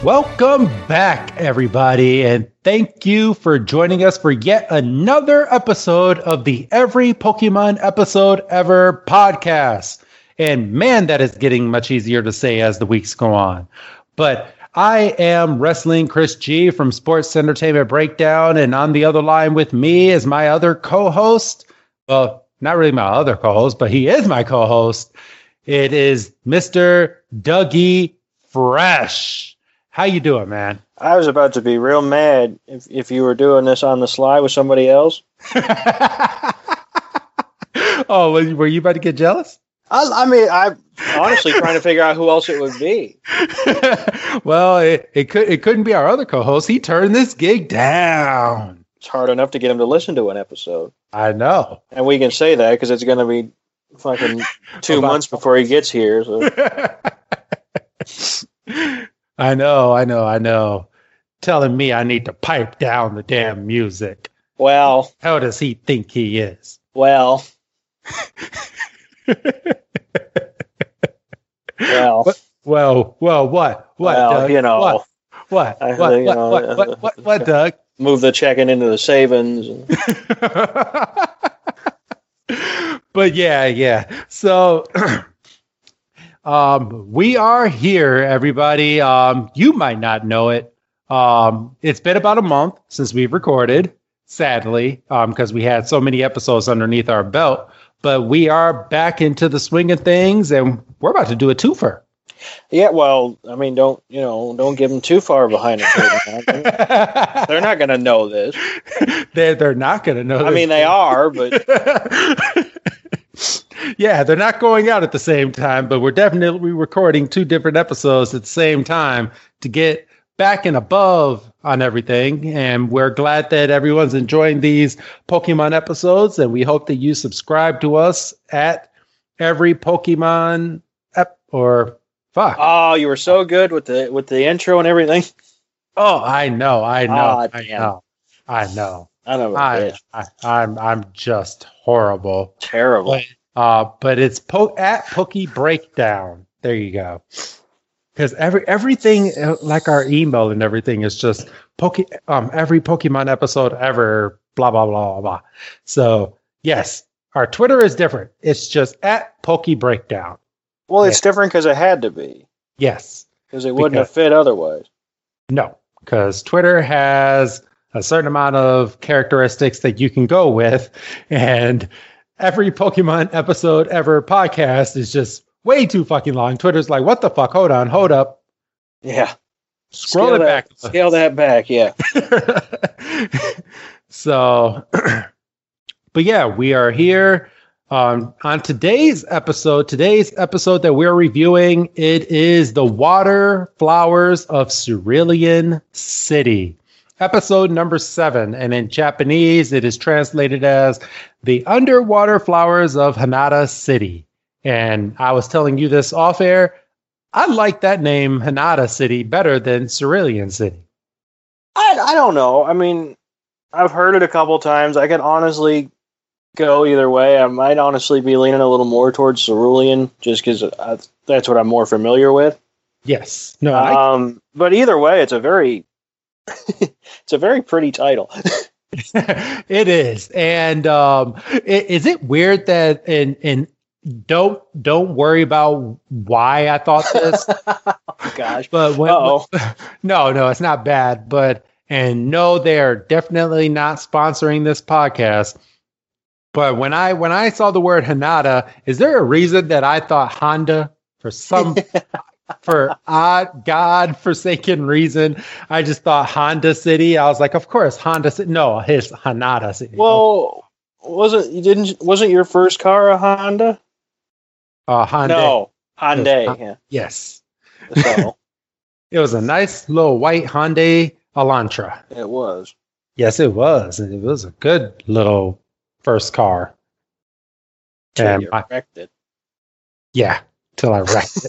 Welcome back, everybody, and thank you for joining us for yet another episode of the Every Pokemon Episode Ever podcast. And man, that is getting much easier to say as the weeks go on. But I am Wrestling Chris G from Sports Entertainment Breakdown, and on the other line with me is my other co-host. Well, not really my other co-host, but he is my co-host. It is Mr. Dougie Fresh. How you doing, man? I was about to be real mad if you were doing this on the sly with somebody else. Oh, were you about to get jealous? I'm honestly trying to figure out who else it would be. Well, it couldn't be our other co-host. He turned this gig down. It's hard enough to get him to listen to an episode. I know. And we can say that because it's going to be fucking 2 months before he gets here. So. I know. Telling me I need to pipe down the damn music. Well. How does he think he is? Well. What? What? Well, Doug? you know. What, Doug? Move the checking into the savings. But yeah. So we are here, everybody. You might not know it. It's been about a month since we've recorded, sadly, because we had so many episodes underneath our belt. But we are back into the swing of things, and we're about to do a twofer. Yeah, well, I mean, don't give them too far behind the curtain. They're not going to know this. They're not going to know this. I mean, they are, but... Yeah, they're not going out at the same time, but we're definitely recording 2 different episodes at the same time to get back and above on everything. And we're glad that everyone's enjoying these Pokemon episodes, and we hope that you subscribe to us at Every Pokemon or fuck. Oh, you were so good with the intro and everything. Oh, I know. Oh, I know. I'm just horrible. Terrible. But it's at Poke Breakdown. There you go. Because everything, like our email and everything, is just every Pokemon episode ever, blah, blah, blah, blah, blah. So, yes, our Twitter is different. It's just at Poke Breakdown. Well, it's different because it had to be. Yes. Because it wouldn't have fit otherwise. No, because Twitter has a certain amount of characteristics that you can go with, and every Pokemon episode ever podcast is just way too fucking long. Twitter's like, what the fuck? Hold up. Yeah. Scroll it back. Scale that back, yeah. So, but yeah, we are here on today's episode that we're reviewing. It is The Water Flowers of Cerulean City. Episode number 7, and in Japanese, it is translated as The Underwater Flowers of Hanada City. And I was telling you this off air. I like that name, Hanada City, better than Cerulean City. I don't know. I mean, I've heard it a couple times. I can honestly go either way. I might honestly be leaning a little more towards Cerulean, just because that's what I'm more familiar with. Yes. No. But either way, it's a very pretty title. It is. And is it weird that in don't worry about why I thought this. Oh, gosh. But no, it's not bad. But no, they are definitely not sponsoring this podcast. But when I saw the word Hanada, is there a reason that I thought Honda for some for odd God-forsaken reason? I just thought Honda City. I was like, of course, Honda City. No, his Hanada City. Well, wasn't your first car a Honda? Hyundai. No, Hyundai. Yeah. Yes. So. It was a nice little white Hyundai Elantra. It was. Yes, it was. It was a good little first car. Till you wrecked it. Yeah, till I wrecked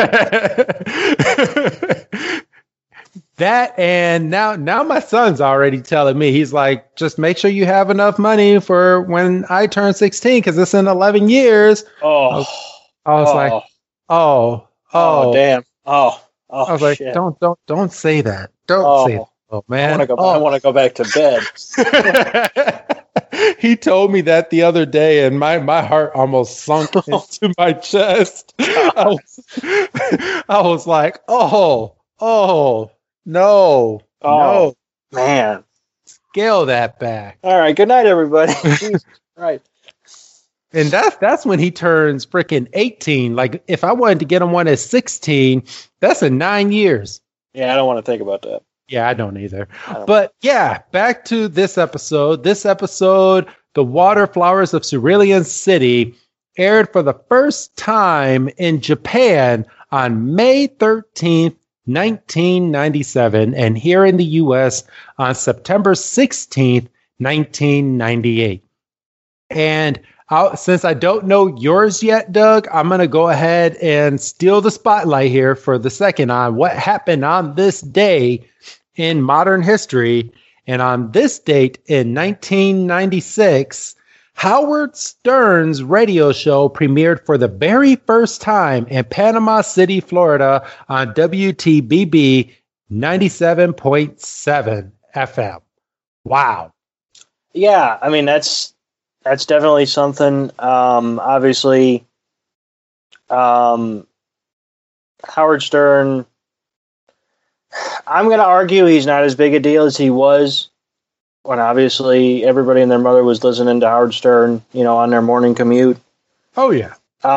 it. That, and now my son's already telling me, he's like, just make sure you have enough money for when I turn 16, because it's in 11 years. Oh. I was like, oh, damn. Oh, Oh, I was like, shit. don't say that. Don't say that. Oh man. I want to go back to bed. He told me that the other day, and my heart almost sunk into my chest. I was like, no, no, man, scale that back. All right, good night, everybody. Right, and that's when he turns freaking 18. Like, if I wanted to get him one at 16, that's in 9 years. Yeah, I don't want to think about that. Yeah, I don't either. But yeah, back to this episode. This episode, The Water Flowers of Cerulean City, aired for the first time in Japan on May 13th, 1997, and here in the U.S. on September 16th, 1998. And since I don't know yours yet, Doug, I'm going to go ahead and steal the spotlight here for the second on what happened on this day in modern history. And on this date in 1996, Howard Stern's radio show premiered for the very first time in Panama City, Florida on WTBB 97.7 FM. Wow. Yeah, I mean, that's definitely something. Obviously, Howard Stern, I'm going to argue he's not as big a deal as he was when obviously everybody and their mother was listening to Howard Stern, on their morning commute. Oh, yeah.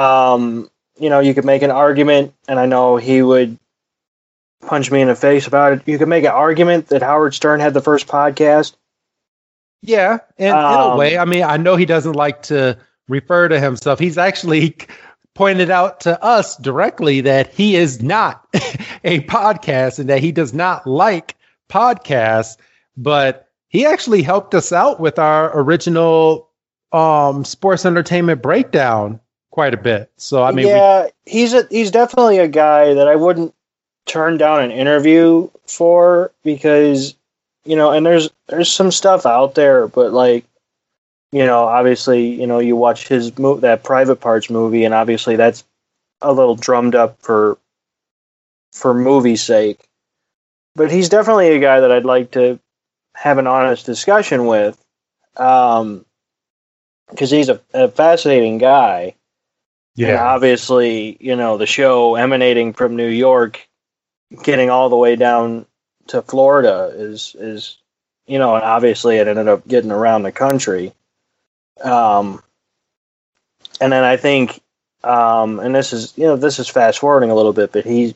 You could make an argument, and I know he would punch me in the face about it. You could make an argument that Howard Stern had the first podcast. Yeah, in a way. I mean, I know he doesn't like to refer to himself. He's actually pointed out to us directly that he is not a podcast and that he does not like podcasts, but he actually helped us out with our original sports entertainment breakdown quite a bit. So, I mean, yeah, he's definitely a guy that I wouldn't turn down an interview for because, and there's some stuff out there, but like, obviously, you watch that Private Parts movie, and obviously that's a little drummed up for movie's sake. But he's definitely a guy that I'd like to have an honest discussion with, because he's a fascinating guy. Yeah, and obviously, the show emanating from New York, getting all the way down to Florida is and obviously it ended up getting around the country. And then I think, and this is fast forwarding a little bit, but he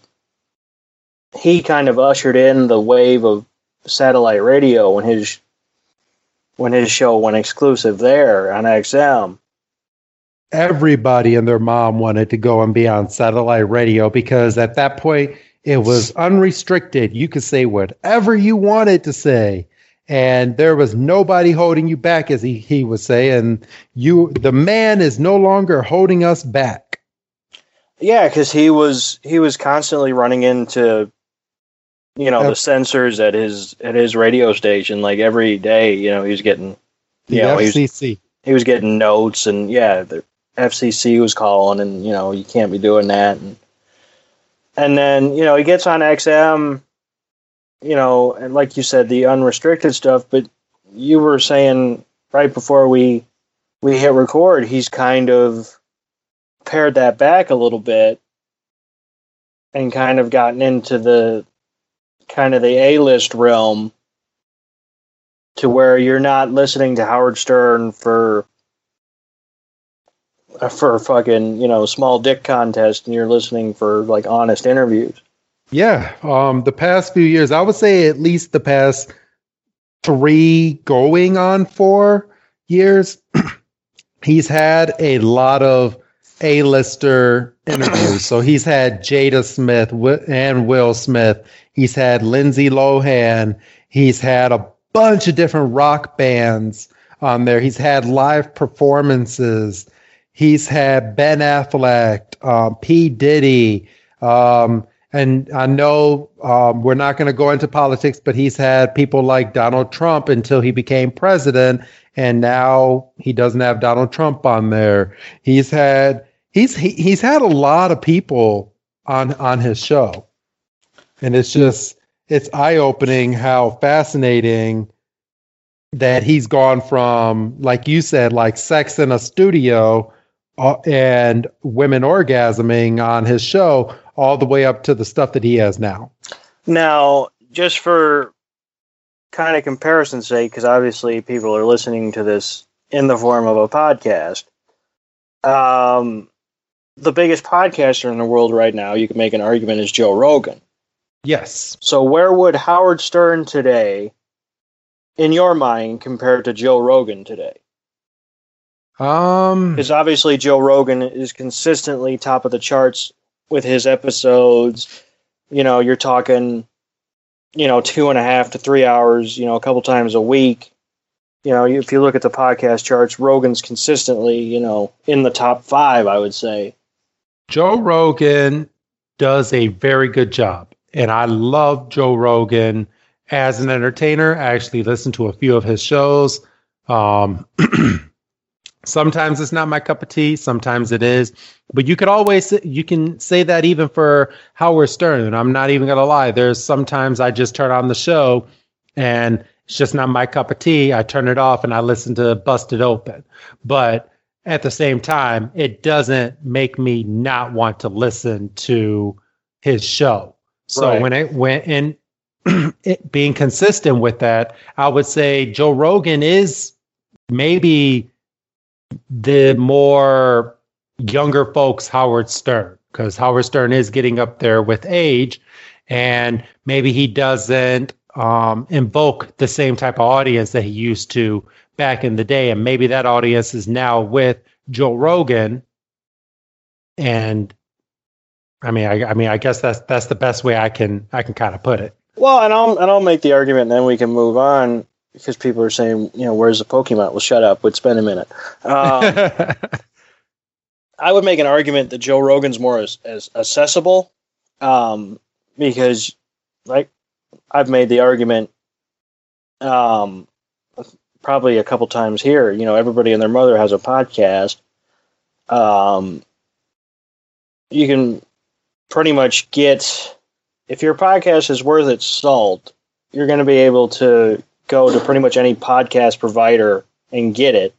kind of ushered in the wave of satellite radio when his show went exclusive there on XM. Everybody and their mom wanted to go and be on satellite radio because at that point it was unrestricted. You could say whatever you wanted to say. And there was nobody holding you back, as he would say. And the man is no longer holding us back. Yeah, because he was constantly running into, the censors at his radio station. Like every day, he was getting the FCC. He was getting notes, and the FCC was calling, and you can't be doing that. And then he gets on XM. And like you said, the unrestricted stuff, but you were saying right before we hit record, he's kind of pared that back a little bit and kind of gotten into the A-list realm to where you're not listening to Howard Stern for fucking, small dick contest, and you're listening for like honest interviews. Yeah, the past few years, I would say at least the past 3 going on 4 years, he's had a lot of A-lister interviews. So he's had Jada Smith and Will Smith. He's had Lindsay Lohan. He's had a bunch of different rock bands on there. He's had live performances. He's had Ben Affleck, P. Diddy, and I know we're not going to go into politics, but he's had people like Donald Trump until he became president, and now he doesn't have Donald Trump on there. He's had a lot of people on his show. And it's eye-opening how fascinating that he's gone from, like you said, like sex in a studio and women orgasming on his show all the way up to the stuff that he has now. Now, just for kind of comparison's sake, because obviously people are listening to this in the form of a podcast, the biggest podcaster in the world right now, you can make an argument, is Joe Rogan. Yes. So where would Howard Stern today, in your mind, compare to Joe Rogan today? Because obviously Joe Rogan is consistently top of the charts with his episodes. You know, you're talking, 2.5 to 3 hours, a couple times a week. If you look at the podcast charts, Rogan's consistently, in the top 5, I would say. Joe Rogan does a very good job. And I love Joe Rogan as an entertainer. I actually listen to a few of his shows. Sometimes it's not my cup of tea. Sometimes it is. But you can say that even for Howard Stern. And I'm not even going to lie. There's sometimes I just turn on the show and it's just not my cup of tea. I turn it off and I listen to Busted Open. But at the same time, it doesn't make me not want to listen to his show. So right. when it went in, it being consistent with that, I would say Joe Rogan is maybe the more younger folks Howard Stern, because Howard Stern is getting up there with age, and maybe he doesn't invoke the same type of audience that he used to back in the day, and maybe that audience is now with Joe Rogan. And I guess that's the best way I can kind of put it. Well, and I'll make the argument, and then we can move on, because people are saying, where's the Pokemon? Well, shut up. It's been a minute. I would make an argument that Joe Rogan's more as accessible, because, like, I've made the argument probably a couple times here. Everybody and their mother has a podcast. You can pretty much get, if your podcast is worth its salt, you're going to be able to go to pretty much any podcast provider and get it.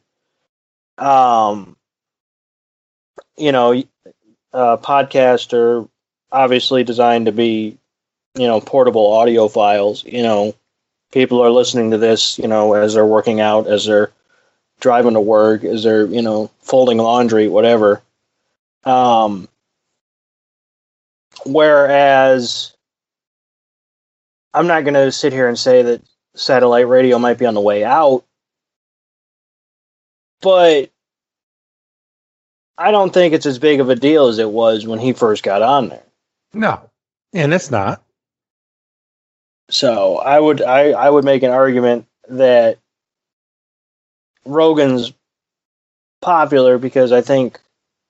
Podcasts are obviously designed to be, portable audio files. People are listening to this, as they're working out, as they're driving to work, as they're, folding laundry, whatever. Whereas I'm not going to sit here and say that satellite radio might be on the way out, but I don't think it's as big of a deal as it was when he first got on there. No, and it's not. So I would make an argument that Rogan's popular because I think,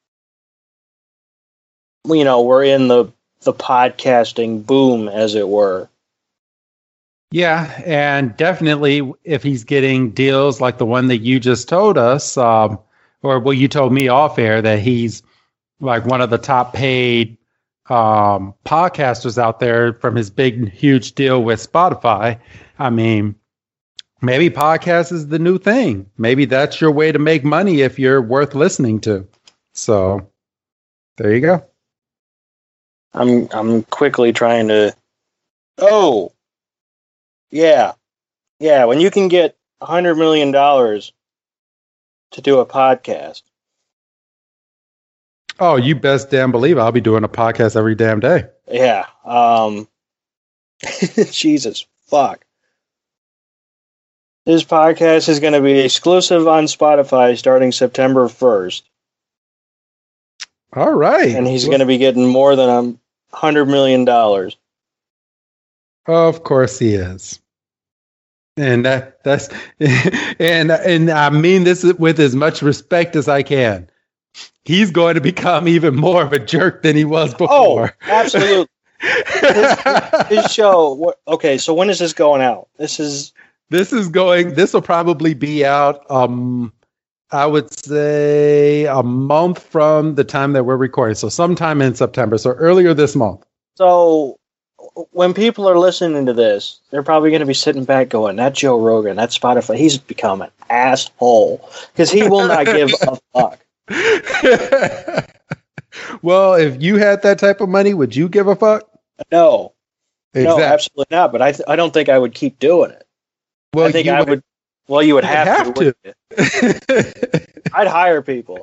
we're in the podcasting boom, as it were. Yeah, and definitely if he's getting deals like the one that you just told us, or you told me off air, that he's like one of the top paid podcasters out there from his big, huge deal with Spotify. I mean, maybe podcast is the new thing. Maybe that's your way to make money if you're worth listening to. So there you go. I'm quickly trying to. Oh, yeah. When you can get $100 million to do a podcast. Oh, you best damn believe I'll be doing a podcast every damn day. Yeah. Jesus fuck. This podcast is going to be exclusive on Spotify starting September 1st. All right. And he's going to be getting more than $100 million. Of course he is. And that's and I mean this with as much respect as I can. He's going to become even more of a jerk than he was before. Oh, absolutely. His show. Okay, so when is this going out? This will probably be out. I would say a month from the time that we're recording. So sometime in September. So earlier this month. So when people are listening to this, they're probably going to be sitting back going, that Joe Rogan, that Spotify, he's become an asshole. Because he will not give a fuck. Well, if you had that type of money, would you give a fuck? No. Exactly. No, absolutely not. But I don't think I would keep doing it. Well, I think I would. Well, you would have to. I'd hire people.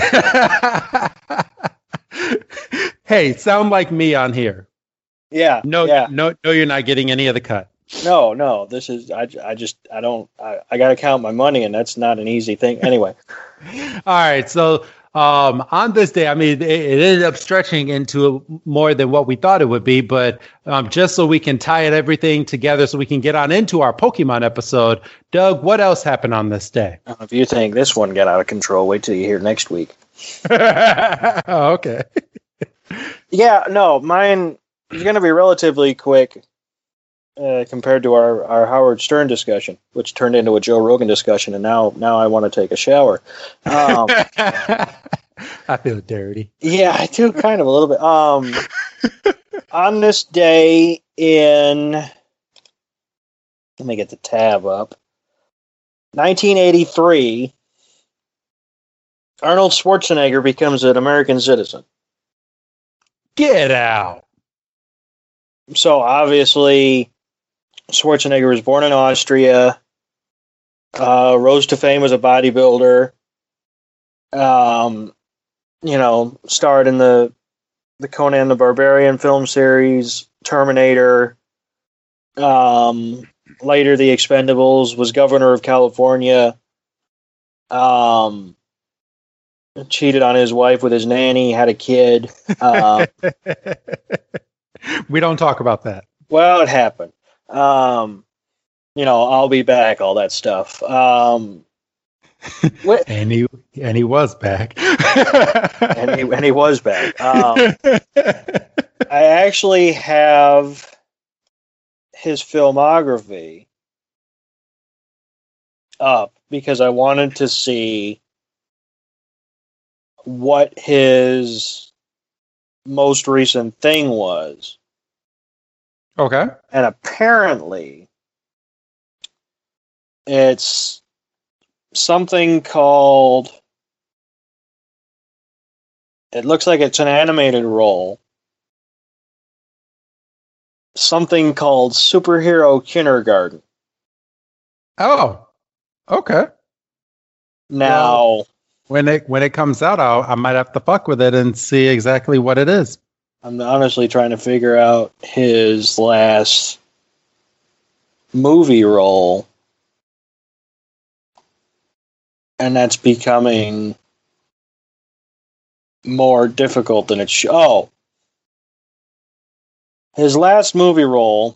Hey, sound like me on here. Yeah. No, yeah. no, you're not getting any of the cut. No. This is. I don't. I got to count my money, and that's not an easy thing. Anyway. All right. So on this day, I mean, it ended up stretching into more than what we thought it would be, but just so we can tie everything together so we can get on into our Pokemon episode, Doug, what else happened on this day? If you think this one got out of control, wait till you hear next week. Oh, okay. Yeah, no, mine is going to be relatively quick compared to our Howard Stern discussion, which turned into a Joe Rogan discussion, and now I want to take a shower. I feel dirty. Yeah, I do kind of a little bit. On this day in, let me get the tab up, 1983, Arnold Schwarzenegger becomes an American citizen. Get out. So obviously, Schwarzenegger was born in Austria, rose to fame as a bodybuilder, starred in the Conan the Barbarian film series, Terminator, later The Expendables, was governor of California, cheated on his wife with his nanny, had a kid. We don't talk about that. Well, it happened. I'll be back, all that stuff. And he was back. and he was back. I actually have his filmography up because I wanted to see what his most recent thing was. Okay. And apparently it's something called, it looks like it's an animated role, something called Superhero Kindergarten. Oh, okay. Now, when it comes out, I might have to fuck with it and see exactly what it is. I'm honestly trying to figure out his last movie role, and that's becoming more difficult than it should. Oh, his last movie role,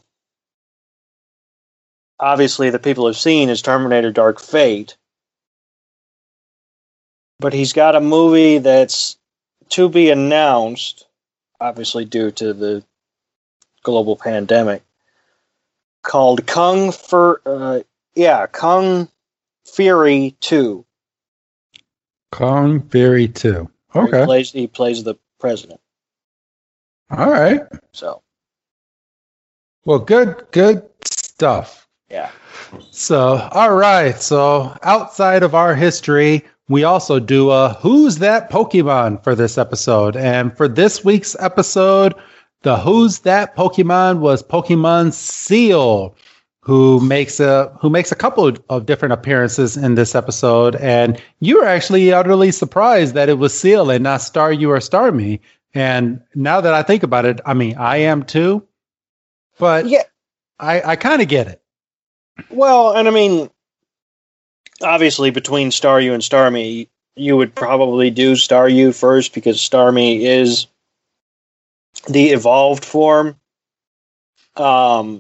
obviously the people have seen, is Terminator Dark Fate, but he's got a movie that's to be announced, obviously due to the global pandemic, called Kung Fury 2. Kung Fury 2. Okay. He plays the president. All right. So. Well, good stuff. Yeah. So, all right. So, outside of our history, we also do a Who's That Pokemon for this episode. And for this week's episode, the Who's That Pokemon was Pokemon Seal, who makes a couple of different appearances in this episode. And you were actually utterly surprised that it was Seal and not Staryu or Starmie. And now that I think about it, I mean, I am too. But yeah, I kind of get it. Well, and I mean, obviously, between Staryu and Starmie, you would probably do Staryu first because Starmie is the evolved form. But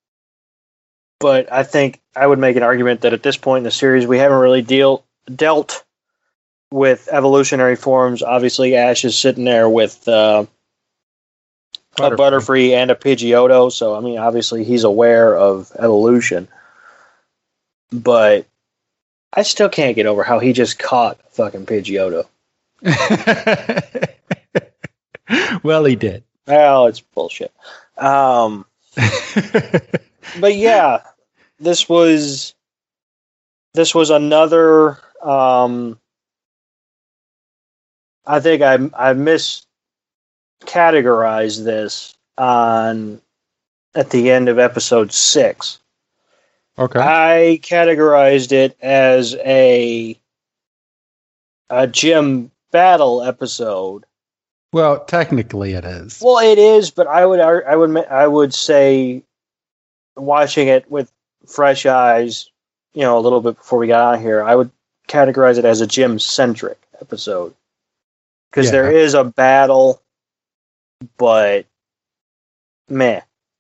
I think I would make an argument that at this point in the series, we haven't really dealt with evolutionary forms. Obviously, Ash is sitting there with a Butterfree and a Pidgeotto, so I mean, obviously, he's aware of evolution. But I still can't get over how he just caught fucking Pidgeotto. Well, he did. Well, it's bullshit. But yeah, this was another. I think I miscategorized this at the end of episode 6. Okay. I categorized it as a gym battle episode. Well, technically it is. Well, it is, but I would say watching it with fresh eyes, a little bit before we got on here, I would categorize it as a gym centric episode because there is a battle, but meh.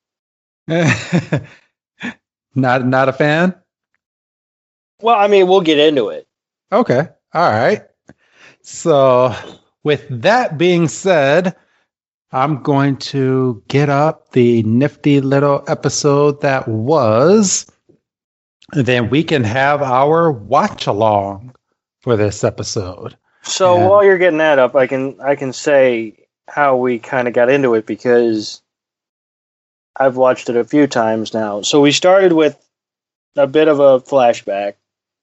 Not a fan? Well, I mean, we'll get into it. Okay. All right. So, with that being said, I'm going to get up the nifty little episode that was. Then we can have our watch along for this episode. So while you're getting that up, I can say how we kind of got into it because I've watched it a few times now. So we started with a bit of a flashback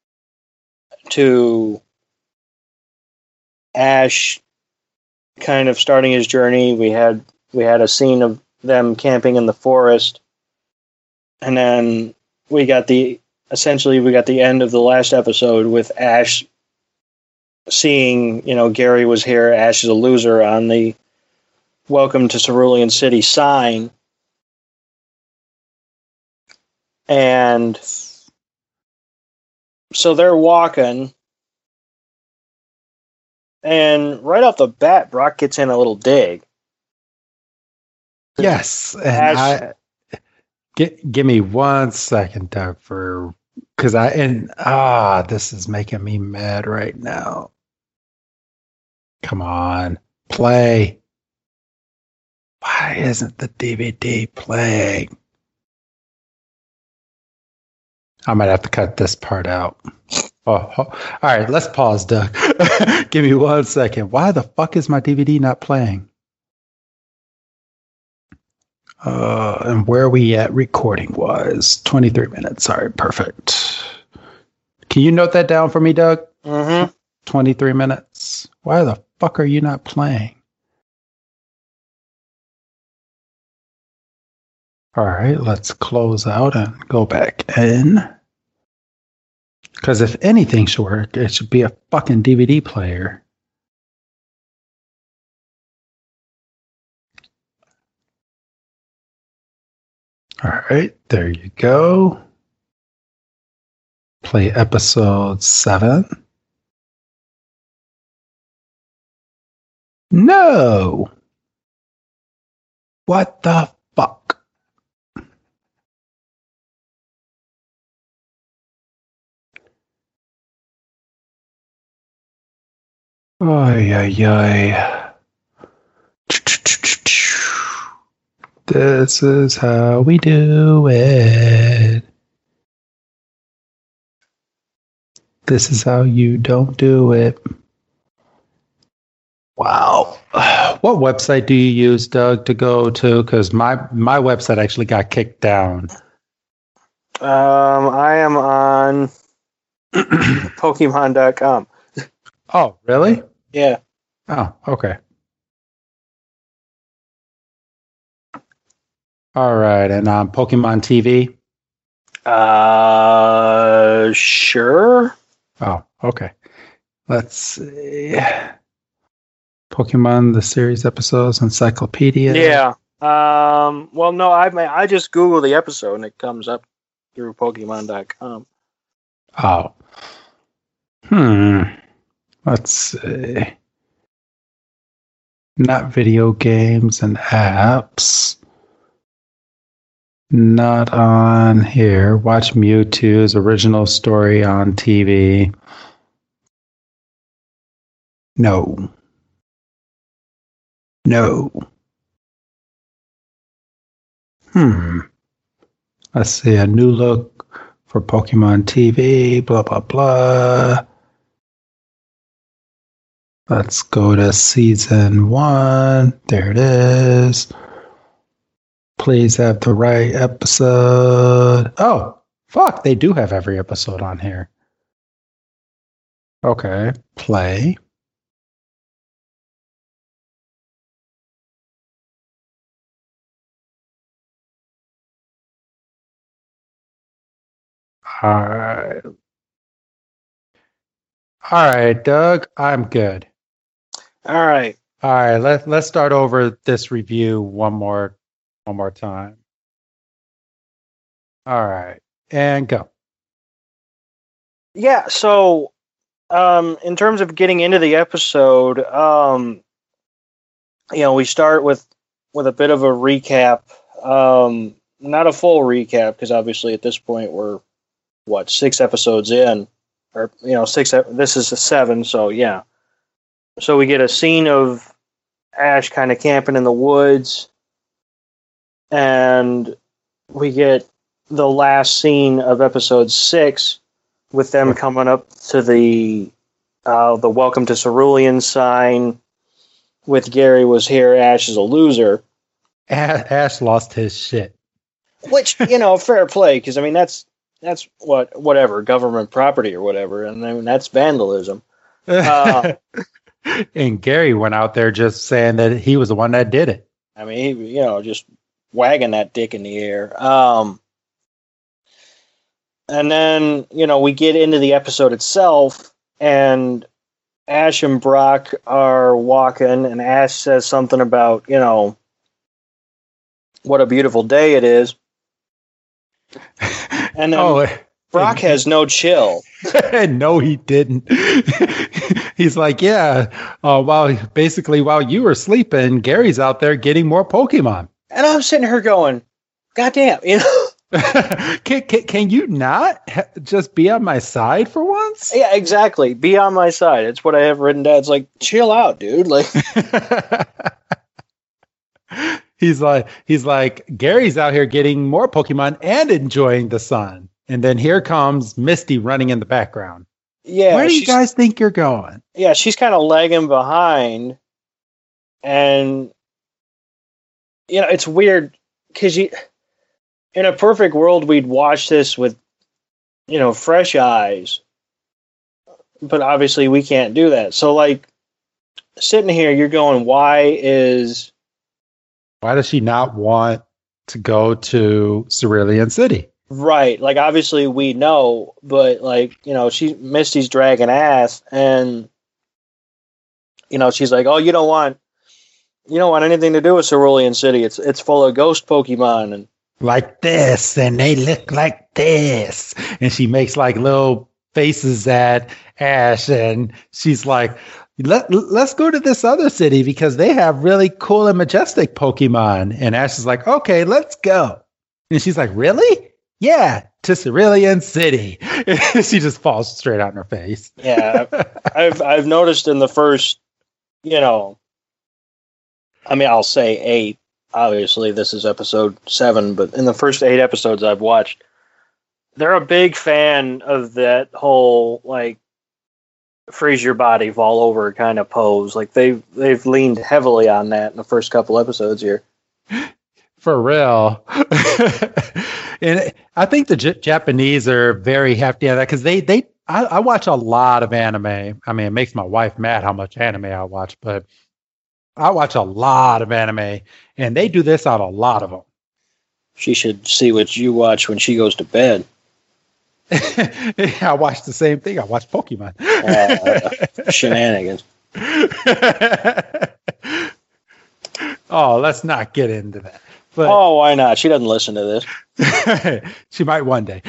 to Ash kind of starting his journey. We had a scene of them camping in the forest, and then we got the end of the last episode with Ash seeing, Gary was here, Ash is a loser on the Welcome to Cerulean City sign. And so they're walking, and right off the bat, Brock gets in a little dig. Yes, and give me 1 second, Doug, this is making me mad right now. Come on, play. Why isn't the DVD playing? I might have to cut this part out. All right, let's pause, Doug. Give me 1 second. Why the fuck is my DVD not playing? And where are we at recording-wise? 23 minutes. All right, perfect. Can you note that down for me, Doug? Mm-hmm. 23 minutes. Why the fuck are you not playing? All right, let's close out and go back in. Because if anything should work, it should be a fucking DVD player. All right, there you go. Play episode 7. No! What the fuck? Ay, ay, ay. This is how we do it. This is how you don't do it. Wow. What website do you use, Doug, to go to? Because my website actually got kicked down. I am on Pokemon.com. Oh, really? Yeah. Oh, okay. All right, and Pokemon TV? Sure. Oh, okay. Let's see. Pokemon, the series episodes, encyclopedia. Yeah. Well, no, I just Google the episode and it comes up through Pokemon.com. Oh. Let's see. Not video games and apps. Not on here. Watch Mewtwo's original story on TV. No. Let's see. A new look for Pokemon TV. Blah, blah, blah. Let's go to season 1. There it is. Please have the right episode. Oh, fuck. They do have every episode on here. Okay. Play. All right. All right, Doug. I'm good. All right. All right. Let's start over this review one more time. All right. And go. Yeah, so in terms of getting into the episode, we start with a bit of a recap. Not a full recap, because obviously at this point we're 6 episodes in, or this is a 7, so yeah. So we get a scene of Ash kind of camping in the woods, and we get the last scene of episode 6 with them coming up to the Welcome to Cerulean sign with Gary was here, Ash is a loser. Ash lost his shit. Which, fair play, because I mean that's whatever, government property or whatever, and I mean that's vandalism. And Gary went out there just saying that he was the one that did it. I mean, he, just wagging that dick in the air. And then, we get into the episode itself, and Ash and Brock are walking, and Ash says something about, what a beautiful day it is. And then Brock has no chill. No, he didn't. He's like, yeah, while you were sleeping, Gary's out there getting more Pokemon. And I'm sitting here going, goddamn, Can you not just be on my side for once? Yeah, exactly. Be on my side. It's what I have written down. It's like, chill out, dude. Like, he's like, Gary's out here getting more Pokemon and enjoying the sun. And then here comes Misty running in the background. Yeah. Where do you guys think you're going? Yeah, she's kind of lagging behind. And, it's weird because in a perfect world, we'd watch this with, fresh eyes. But obviously we can't do that. So, like, sitting here, you're going, why does she not want to go to Cerulean City? Right. Like, obviously we know, but, like, Misty's dragging ass, and, she's like, oh, you don't want anything to do with Cerulean City. It's full of ghost Pokemon and like this, and they look like this. And she makes like little faces at Ash, and she's like, let's go to this other city because they have really cool and majestic Pokemon. And Ash is like, okay, let's go. And she's like, really? Yeah, to Cerulean City. She just falls straight out in her face. Yeah, I've noticed in the first, I'll say 8. Obviously, this is episode 7, but in the first 8 episodes I've watched, they're a big fan of that whole, like, freeze your body, fall over kind of pose. Like, they've leaned heavily on that in the first couple episodes here. For real. And I think the Japanese are very hefty on that because I watch a lot of anime. I mean, it makes my wife mad how much anime I watch, but I watch a lot of anime, and they do this on a lot of them. She should see what you watch when she goes to bed. I watch the same thing. I watch Pokemon. Shenanigans. Oh, let's not get into that. But, why not? She doesn't listen to this. She might one day.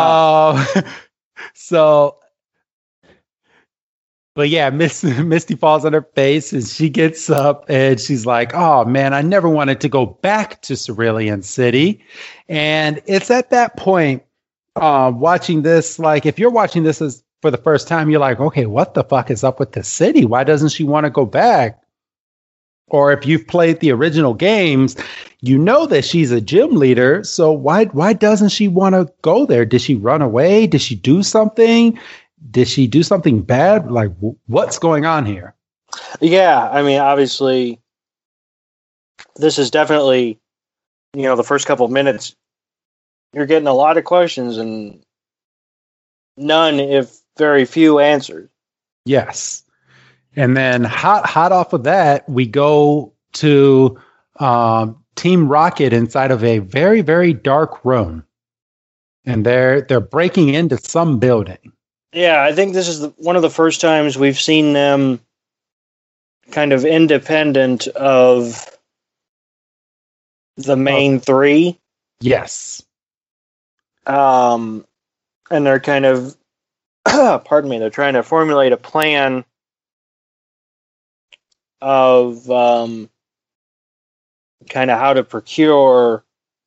But yeah, Misty falls on her face, and she gets up, and she's like, oh, man, I never wanted to go back to Cerulean City. And it's at that point, watching this, like, if you're watching this for the first time, you're like, okay, what the fuck is up with the city? Why doesn't she want to go back? Or if you've played the original games, you know that she's a gym leader. So why doesn't she want to go there? Did she run away? Did she do something? Did she do something bad? Like, what's going on here? Yeah, I mean, obviously, this is definitely the first couple of minutes, you're getting a lot of questions and none, if very few, answers. Yes. And then hot off of that, we go to Team Rocket inside of a very, very dark room. And they're breaking into some building. Yeah, I think this is one of the first times we've seen them kind of independent of the main three. Yes. And they're kind of, pardon me, they're trying to formulate a plan of kind of how to procure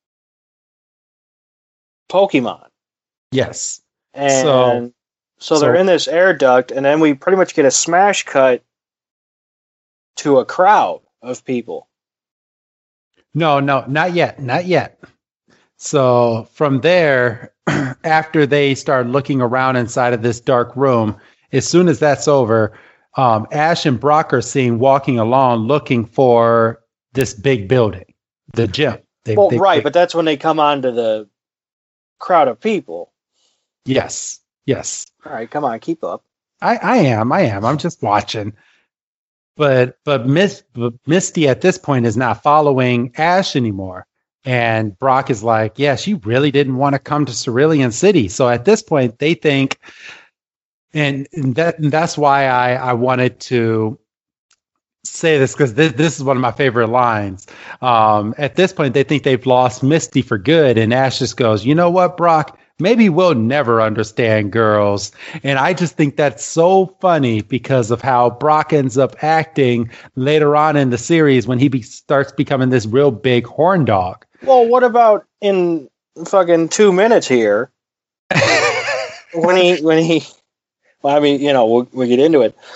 Pokemon. Yes. And so they're in this air duct, and then we pretty much get a smash cut to a crowd of people. No, not yet. Not yet. So from there, after they start looking around inside of this dark room, as soon as that's over, Ash and Brock are seen walking along looking for this big building, the gym. But that's when they come onto the crowd of people. Yes. All right, come on, keep up. I am. I'm just watching. But Misty at this point is not following Ash anymore. And Brock is like, yeah, she really didn't want to come to Cerulean City. So at this point, they think, and that's why I wanted to say this, because this is one of my favorite lines. At this point, they think they've lost Misty for good. And Ash just goes, you know what, Brock? Maybe we'll never understand girls. And I just think that's so funny because of how Brock ends up acting later on in the series when he starts becoming this real big horn dog. Well, what about in fucking 2 minutes here? when he, well, I mean, we'll get into it.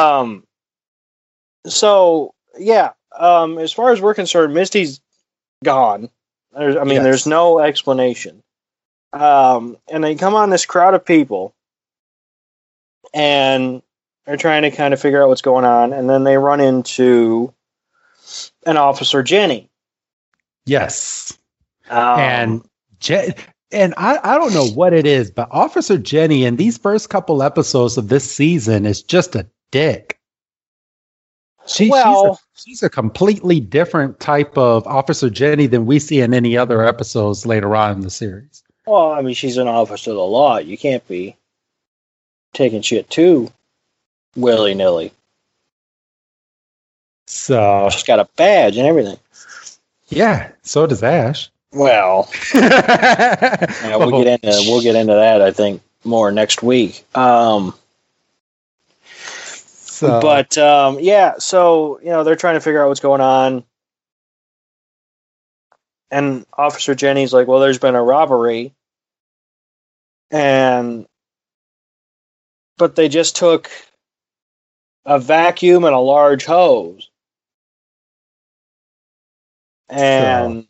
So yeah, as far as we're concerned, Misty's gone. There's no explanation. And they come on this crowd of people, and they're trying to kind of figure out what's going on, and then they run into an Officer Jenny. Yes. And I don't know what it is, but Officer Jenny in these first couple episodes of this season is just a dick. She's a completely different type of Officer Jenny than we see in any other episodes later on in the series. Well, I mean, she's an officer of the law. You can't be taking shit too willy-nilly. So she's got a badge and everything. Yeah, so does Ash. Well, we'll get into that, I think, more next week. So they're trying to figure out what's going on. And Officer Jenny's like, well, there's been a robbery. But they just took a vacuum and a large hose. And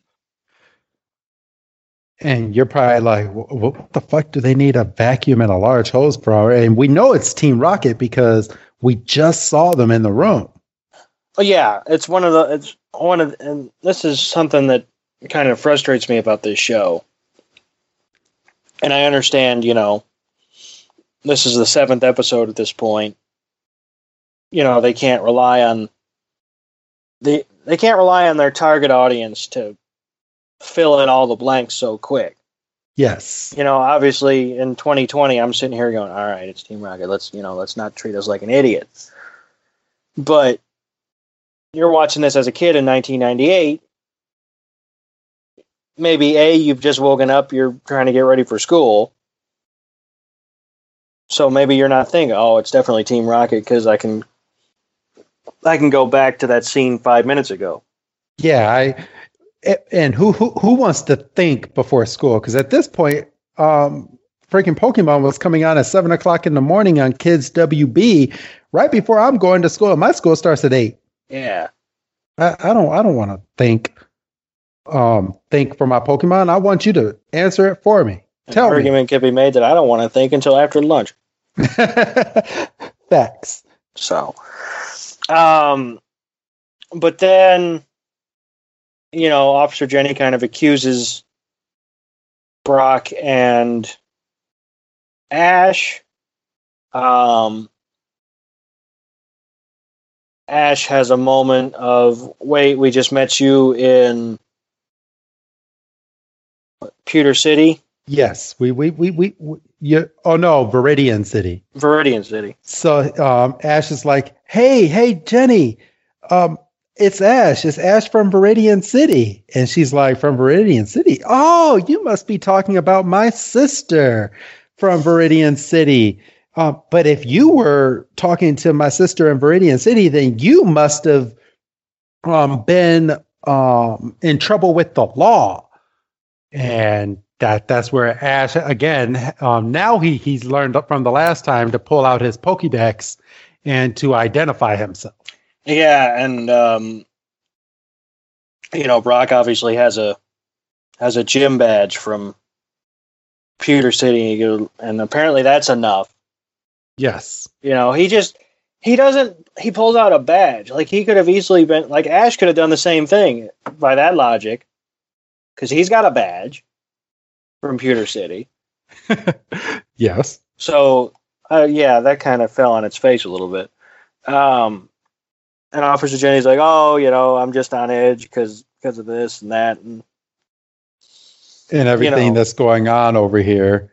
you're probably like, what the fuck do they need a vacuum and a large hose for? And we know it's Team Rocket because we just saw them in the room. Oh yeah, and this is something that kind of frustrates me about this show. And I understand, this is the 7th episode at this point. They can't rely on they can't rely on their target audience to fill in all the blanks so quick. Yes. Obviously in 2020, I'm sitting here going, all right, it's Team Rocket. Let's not treat us like an idiot. But you're watching this as a kid in 1998. Maybe you've just woken up, you're trying to get ready for school. So maybe you're not thinking, oh, it's definitely Team Rocket because I can go back to that scene 5 minutes ago. Yeah, and who wants to think before school? Because at this point, freaking Pokemon was coming on at 7:00 in the morning on Kids WB right before I'm going to school. My school starts at 8. Yeah, I don't want to think for my Pokemon. I want you to answer it for me. Tell me. An argument can be made that I don't want to think until after lunch. Facts. So, but then Officer Jenny kind of accuses Brock and Ash. Ash has a moment of, wait, we just met you in Pewter City? Yes, oh no, Viridian City. Viridian City. So Ash is like, hey, Jenny, it's Ash. It's Ash from Viridian City. And she's like, from Viridian City? Oh, you must be talking about my sister from Viridian City. But if you were talking to my sister in Viridian City, then you must have been in trouble with the law. And that's where Ash, again, now he's learned from the last time to pull out his Pokédex and to identify himself. Yeah, and Brock obviously has a gym badge from Pewter City, and apparently that's enough. Yes. He pulls out a badge. Like, he could have easily been, like, Ash could have done the same thing by that logic, because he's got a badge from Pewter City. Yes. So, that kind of fell on its face a little bit. And Officer Jenny's like, oh, I'm just on edge because of this and that. And everything that's going on over here.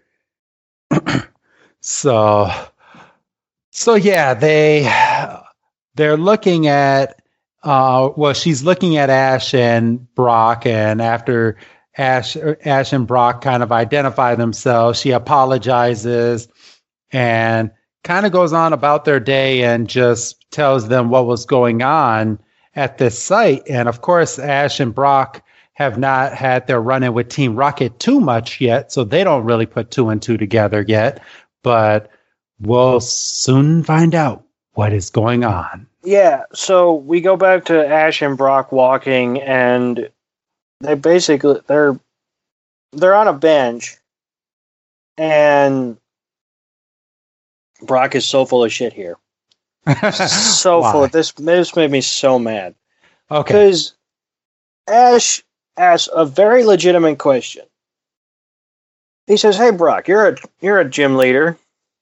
So yeah, they're looking at, she's looking at Ash and Brock, and after Ash and Brock kind of identify themselves, she apologizes and kind of goes on about their day and just tells them what was going on at this site. And of course, Ash and Brock have not had their run-in with Team Rocket too much yet, so they don't really put two and two together yet. But we'll soon find out what is going on. Yeah, so we go back to Ash and Brock walking, and they're on a bench, and Brock is so full of shit here. So full of this. This made me so mad. Okay. Because Ash asks a very legitimate question. He says, "Hey, Brock, you're a gym leader.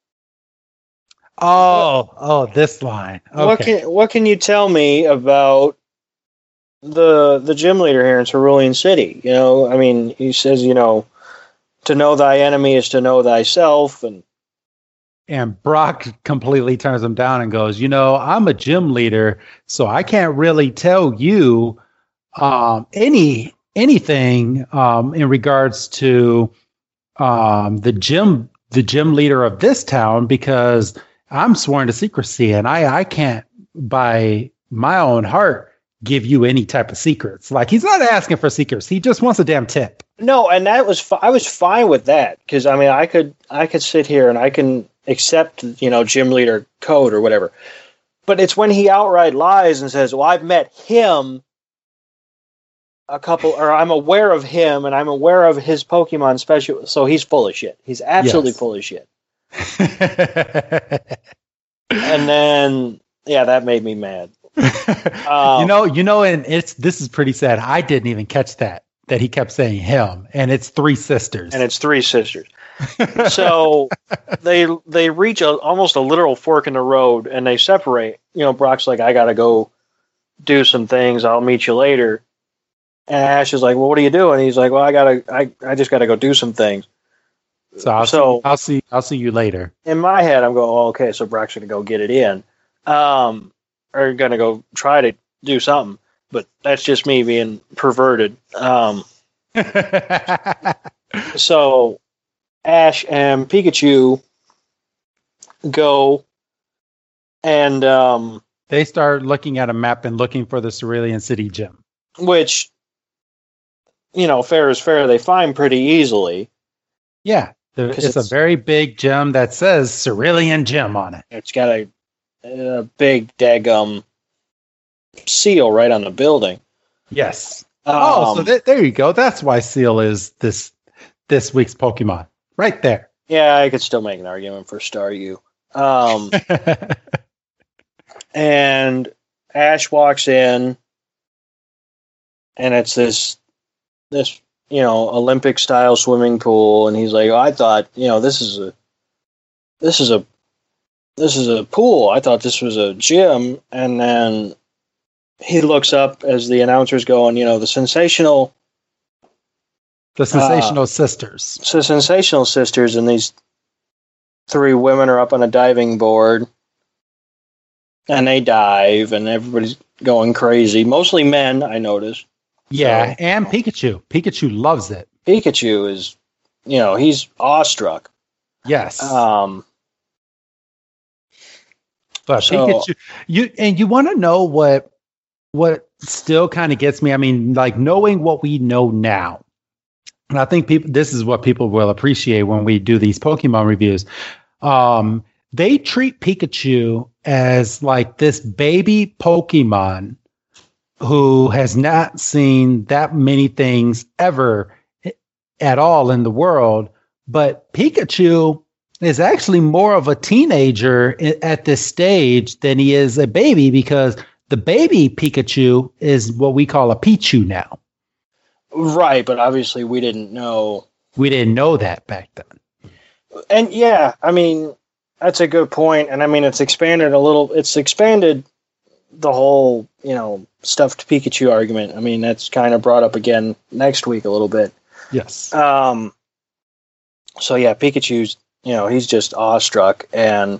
This line. Okay. What can you tell me about the gym leader here in Cerulean City? He says, to know thy enemy is to know thyself." And Brock completely turns him down and goes, I'm a gym leader, so I can't really tell you anything in regards to the gym leader of this town, because I'm sworn to secrecy, and I can't, by my own heart, give you any type of secrets. Like, he's not asking for secrets. He just wants a damn tip. No, and I was fine with that, because I could sit here and I can accept gym leader code or whatever. But it's when he outright lies and says, "Well, I've met him I'm aware of him, and I'm aware of his Pokemon special." So he's full of shit. He's absolutely full of shit. And then, that made me mad. And this is pretty sad. I didn't even catch that he kept saying him, and it's three sisters. So they reach almost a literal fork in the road, and they separate. Brock's like, "I gotta go do some things. I'll meet you later." And Ash is like, "Well, what are you doing?" He's like, "Well, I just gotta go do some things." So I'll see you later. In my head, I'm going, "Oh, okay, so Brock's gonna go get it in, or gonna go try to do something." But that's just me being perverted. So Ash and Pikachu go and they start looking at a map and looking for the Cerulean City gym. Which, fair is fair, they find pretty easily. Yeah. It's a very big gym that says Cerulean Gym on it. It's got a big daggum seal right on the building. Yes. So there you go. That's why Seal is this week's Pokemon. Right there. Yeah, I could still make an argument for Staryu. And Ash walks in, and it's this Olympic style swimming pool, and he's like, oh, I thought this is a pool. I thought this was a gym. And then he looks up as the announcer's going, the sensational sisters. So sensational sisters, and these 3 women are up on a diving board, and they dive, and everybody's going crazy. Mostly men, I noticed. Yeah, so, and Pikachu. Pikachu loves it. Pikachu is, he's awestruck. Yes. But Pikachu, you want to know what still kind of gets me? I mean, like knowing what we know now. And I think this is what people will appreciate when we do these Pokemon reviews. They treat Pikachu as like this baby Pokemon who has not seen that many things ever at all in the world. But Pikachu is actually more of a teenager at this stage than he is a baby, because the baby Pikachu is what we call a Pichu now. Right, but obviously we didn't know. We didn't know that back then. And yeah, I mean, that's a good point. And I mean, it's expanded a little. It's expanded the whole, stuffed Pikachu argument. I mean, that's kind of brought up again next week a little bit. Yes. So yeah, Pikachu's, he's just awestruck. And,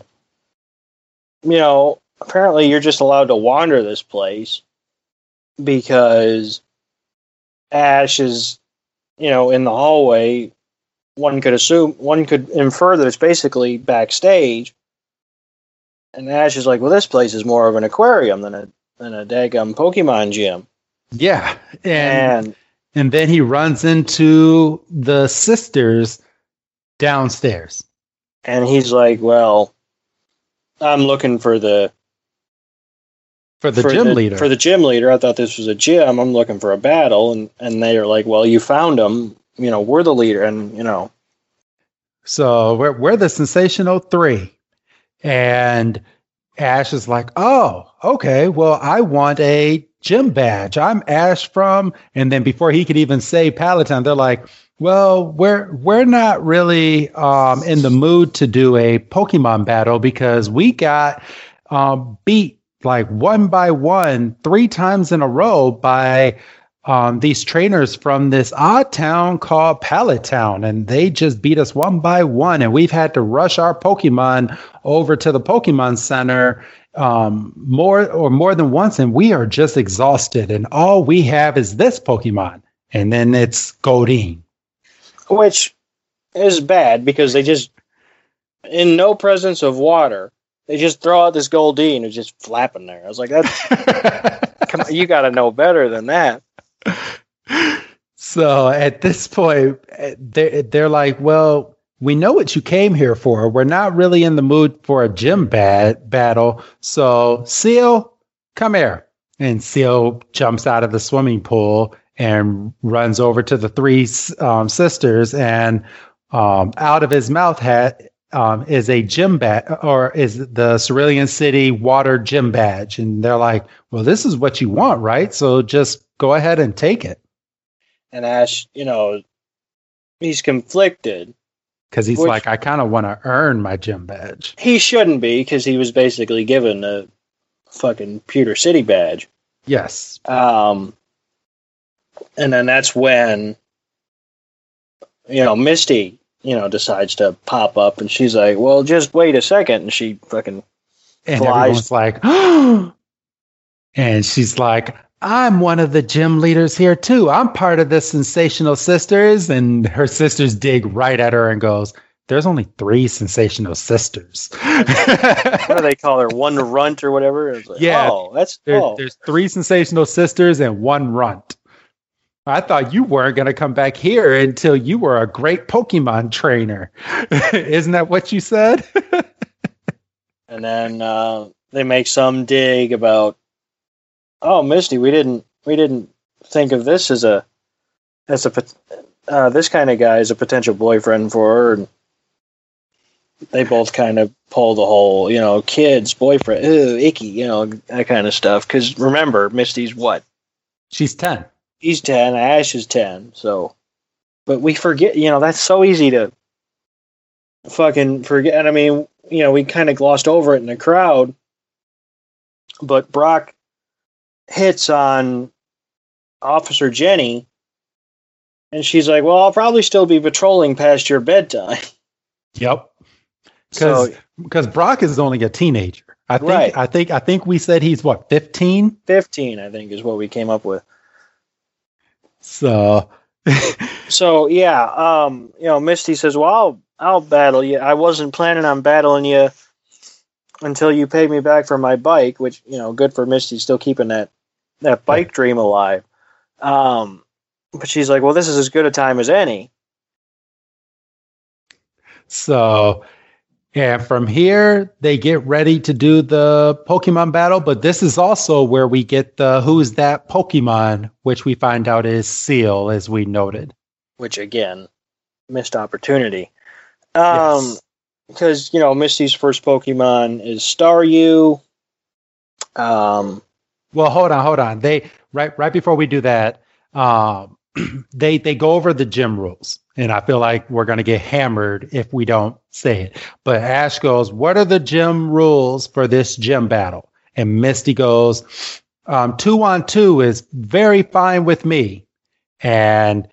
apparently you're just allowed to wander this place because Ash is, in the hallway. One could infer that it's basically backstage. And Ash is like, well, this place is more of an aquarium than a daggum Pokemon gym. Yeah. And then he runs into the sisters downstairs. And he's like, well, I'm looking for the gym leader. For the gym leader. I thought this was a gym. I'm looking for a battle. And they are like, well, you found him. We're the leader. And, So we're the Sensational 3. And Ash is like, oh, okay, well, I want a gym badge. I'm Ash from, and then before he could even say Palatine, they're like, well, we're not really in the mood to do a Pokemon battle because we got beat like 1 by 1 3 times in a row by these trainers from this odd town called Pallet and they just beat us 1 by 1, and we've had to rush our Pokemon over to the Pokemon Center more than once, and we are just exhausted, and all we have is this Pokemon, and then it's Goldeen. Which is bad because they just, in no presence of water, they just throw out this Goldeen who's just flapping there. I was like, that's come on, you got to know better than that. So at this point, they're like, well, we know what you came here for. We're not really in the mood for a gym battle. So Seal, come here. And Seal jumps out of the swimming pool and runs over to the 3 sisters. And out of his mouth is a gym badge, or is the Cerulean City water gym badge. And they're like, well, this is what you want, right? So just go ahead and take it. And Ash, he's conflicted. Because he's like, I kind of want to earn my gym badge. He shouldn't be, because he was basically given a fucking Pewter City badge. Yes. And then that's when, Misty, decides to pop up, and she's like, well, just wait a second. And she fucking and flies. Everyone's like, oh! And she's like, I'm one of the gym leaders here too. I'm part of the Sensational Sisters. And her sisters dig right at her and goes, there's only 3 Sensational Sisters. What do they call her? 1 runt or whatever? Like, yeah. There's 3 Sensational Sisters and 1 runt. I thought you weren't going to come back here until you were a great Pokemon trainer. Isn't that what you said? And then they make some dig about, oh, Misty, we didn't think of this as this kind of guy as a potential boyfriend for her. And they both kind of pull the whole, kids, boyfriend, ew, icky, that kind of stuff. Because remember, Misty's what? She's 10. He's 10. Ash is 10. So, but we forget. That's so easy to fucking forget. And I mean, we kind of glossed over it in the crowd. But Brock hits on Officer Jenny, and she's like, "Well, I'll probably still be patrolling past your bedtime." Yep. Because Brock is only a teenager. I think we said he's what, 15? 15, I think, is what we came up with. So yeah, Misty says, "Well, I'll battle you. I wasn't planning on battling you until you paid me back for my bike," which, good for Misty, still keeping that bike dream alive. But she's like, "Well, this is as good a time as any." So, and from here, they get ready to do the Pokemon battle, but this is also where we get the Who's That Pokemon, which we find out is Seal, as we noted. Which, again, missed opportunity. Yes. Because, Misty's first Pokemon is Staryu. Well, hold on. They right before we do that, they go over the gym rules, and I feel like we're going to get hammered if we don't say it. But Ash goes, "What are the gym rules for this gym battle?" And Misty goes, 2-on-2 is very fine with me. And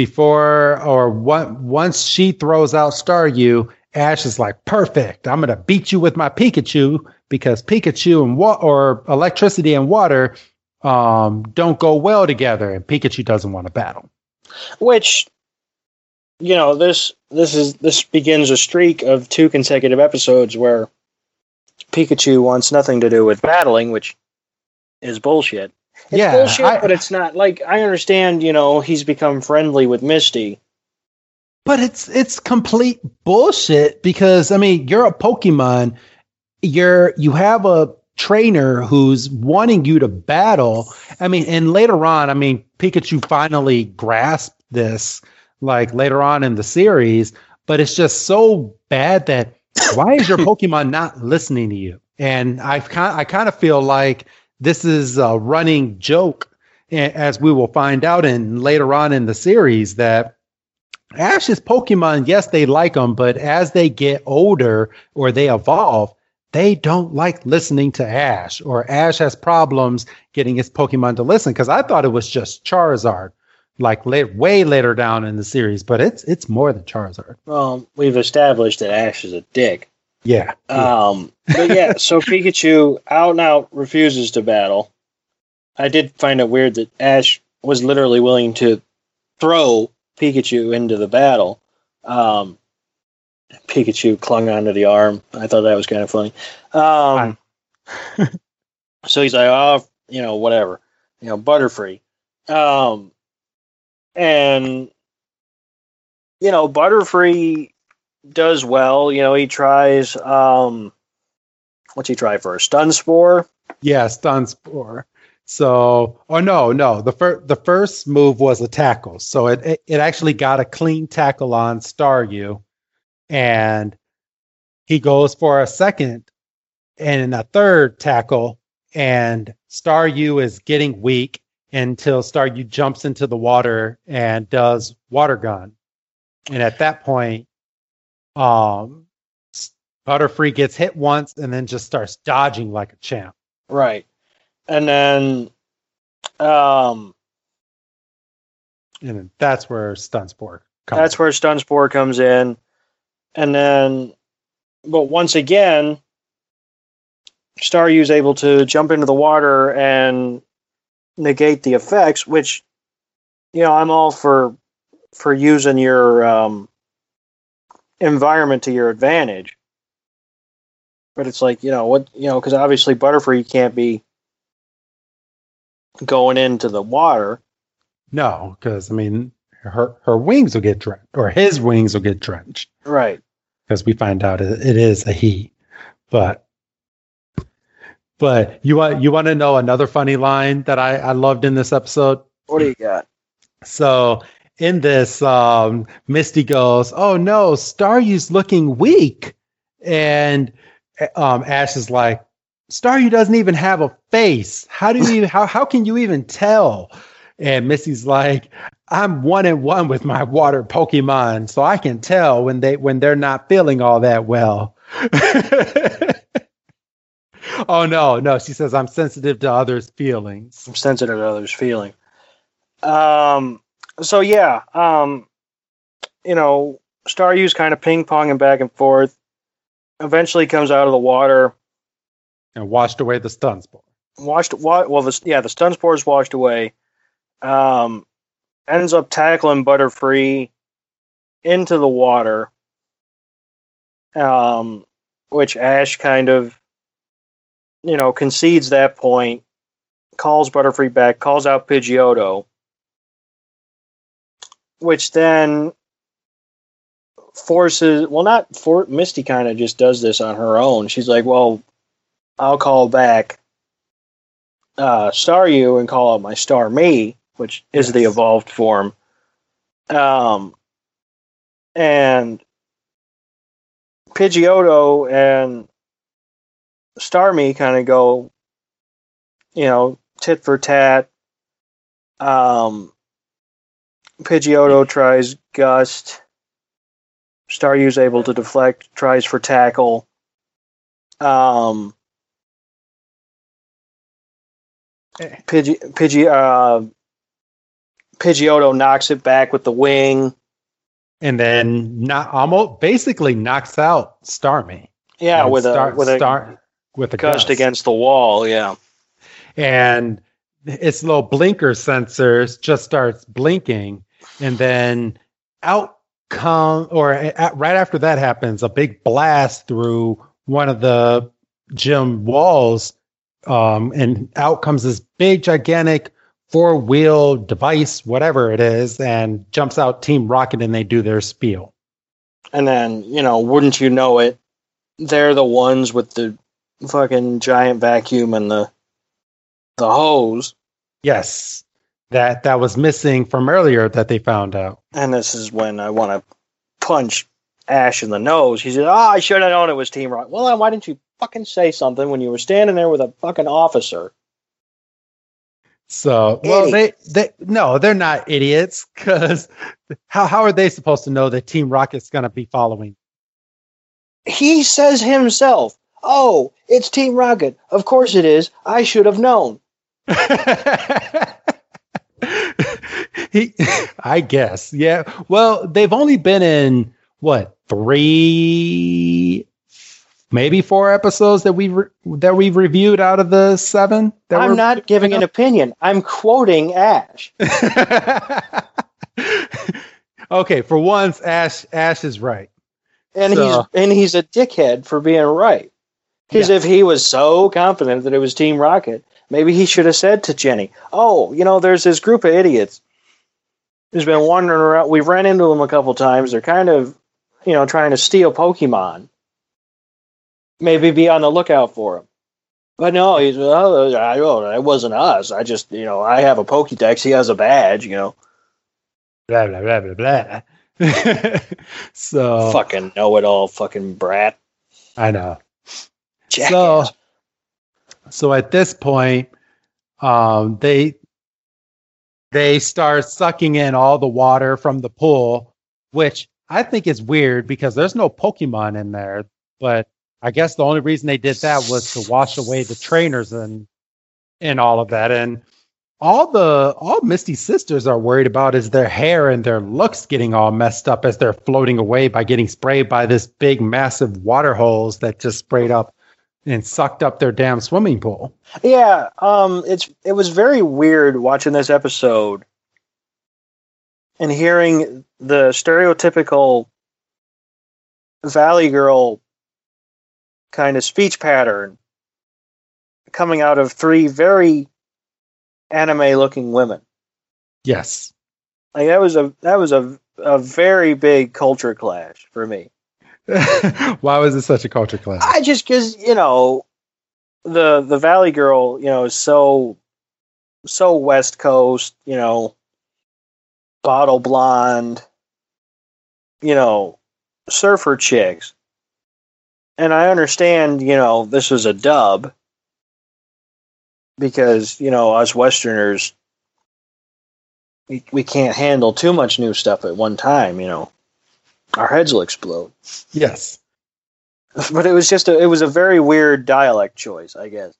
once she throws out Staryu, Ash is like, "Perfect. I'm going to beat you with my Pikachu, because Pikachu and or electricity and water don't go well together," and Pikachu doesn't want to battle. Which, this begins a streak of 2 consecutive episodes where Pikachu wants nothing to do with battling, which is bullshit. It's bullshit, but it's not. Like, I understand, he's become friendly with Misty. But it's complete bullshit, because, I mean, you're a Pokemon. You have a trainer who's wanting you to battle. I mean, and later on, Pikachu finally grasped this, like, later on in the series, but it's just so bad that why is your Pokemon not listening to you? And I kind of feel like this is a running joke, as we will find out later on in the series, that Ash's Pokemon, yes, they like them, but as they get older or they evolve, they don't like listening to Ash, or Ash has problems getting his Pokemon to listen. Because I thought it was just Charizard, like way later down in the series, but it's more than Charizard. Well, we've established that Ash is a dick. Yeah. But yeah, so Pikachu out and out refuses to battle. I did find it weird that Ash was literally willing to throw Pikachu into the battle. Pikachu clung onto the arm. I thought that was kind of funny. So he's like, "Oh, whatever, Butterfree." And Butterfree does well. He tries. What's he try first? Stun Spore. Yeah, Stun Spore. So, no. The first move was a tackle. So it actually got a clean tackle on Staryu, and he goes for a second and a third tackle, and Staryu is getting weak until Staryu jumps into the water and does Water Gun. And at that point, Butterfree gets hit once and then just starts dodging like a champ. Right. And then and that's where Stun Spore comes. That's where Stun Spore comes in. And then, but once again, Staryu's able to jump into the water and negate the effects, which, I'm all for using your environment to your advantage. But it's like, because obviously Butterfree can't be going into the water. No, because, her wings will get drenched, or his wings will get drenched. Right. Because we find out it is a he. But you want to know another funny line that I loved in this episode? What do you got? So in this, Misty goes, "Oh no, Staryu's looking weak," and Ash is like, "Staryu doesn't even have a face. How can you even tell?" And Missy's like, I'm 1-1 with my water Pokemon, so I can tell when they're not feeling all that well. Oh no. She says I'm sensitive to others' feelings. I'm sensitive to others' feeling. So yeah, Staryu's kind of ping-ponging back and forth. Eventually comes out of the water. And washed away the stun spore. The stun spore is washed away. Ends up tackling Butterfree into the water. Which Ash kind of, concedes that point, calls Butterfree back, calls out Pidgeotto, which then Misty kind of just does this on her own. She's like, well, I'll call back Staryu and call out my Starmie, which is the evolved form. And Pidgeotto and Starmie kind of go, tit for tat. Pidgeotto tries Gust. Staryu's able to deflect, tries for tackle. Pidgeotto knocks it back with the wing. And then basically knocks out Starmie. Yeah, with a gust against the wall, yeah. And its little blinker sensors just starts blinking, and then right after that happens, a big blast through one of the gym walls, and out comes this big, gigantic 4-wheel device, whatever it is, and jumps out Team Rocket, and they do their spiel. And then, wouldn't you know it, they're the ones with the fucking giant vacuum and the hose. Yes. That was missing from earlier that they found out. And this is when I want to punch Ash in the nose. He said, I should have known it was Team Rocket. Well, then why didn't you fucking say something when you were standing there with a fucking officer? So, well, they're not idiots, because how are they supposed to know that Team Rocket's going to be following? He says himself, oh, it's Team Rocket. Of course it is. I should have known. I guess. Yeah. Well, they've only been in, 3, maybe 4 episodes that we've reviewed out of the 7. I'm not giving an opinion. I'm quoting Ash. Okay, for once, Ash is right. And he's a dickhead for being right. Because if he was so confident that it was Team Rocket, maybe he should have said to Jenny, oh, there's this group of idiots who's been wandering around. We've ran into them a couple times. They're kind of, trying to steal Pokemon. Maybe be on the lookout for them. But no, it wasn't us. I just, I have a Pokédex. He has a badge, Blah, blah, blah, blah, blah. So fucking know-it-all fucking brat. I know. Jackass. So at this point, they start sucking in all the water from the pool, which I think is weird because there's no Pokemon in there. But I guess the only reason they did that was to wash away the trainers and all of that. And all Misty's sisters are worried about is their hair and their looks getting all messed up as they're floating away by getting sprayed by this big, massive water hose that just sprayed up and sucked up their damn swimming pool. Yeah, it was very weird watching this episode and hearing the stereotypical Valley Girl kind of speech pattern coming out of 3 very anime-looking women. Yes, like that was a very big culture clash for me. Why was it such a culture clash? Because the Valley Girl, is so West Coast, bottle blonde, surfer chicks. And I understand, this was a dub because, us Westerners we can't handle too much new stuff at one time. Our heads will explode. Yes. But it was it was a very weird dialect choice, I guess.